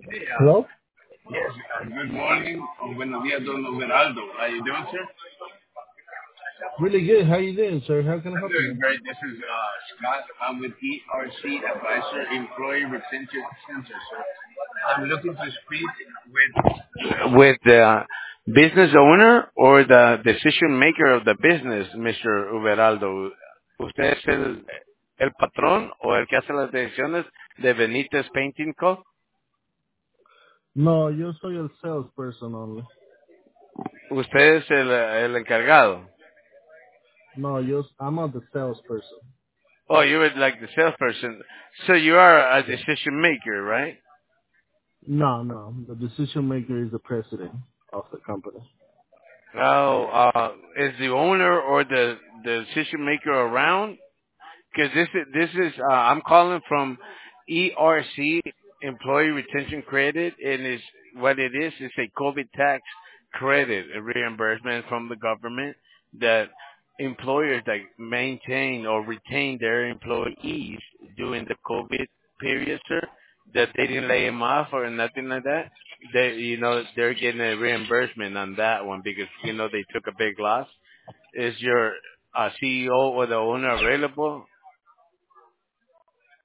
Hey, Hello? yes, good morning. Buenos días, don Overaldo. How you doing, sir? Really good. How you doing, sir? How can I I'm help doing you? great. This is Scott. I'm with ERC Advisor Employee Retention Center, sir. I'm looking to speak with the business owner or the decision maker of the business, Mr. Uberaldo. ¿Usted es el patrón o el que hace las decisiones de Benítez Painting Co.? No, yo soy el salesperson only. Usted es el encargado. I'm not the salesperson. Oh, you were like the salesperson. So you are a decision maker, right? No. The decision maker is the president of the company. Oh, is the owner or the decision maker around? Because this is I'm calling from ERC Employee Retention Credit, and is what it is a COVID tax credit, a reimbursement from the government that employers that maintain or retain their employees during the COVID period, sir, that they didn't lay them off or nothing like that. They're getting a reimbursement on that one because they took a big loss. Is your CEO or the owner available?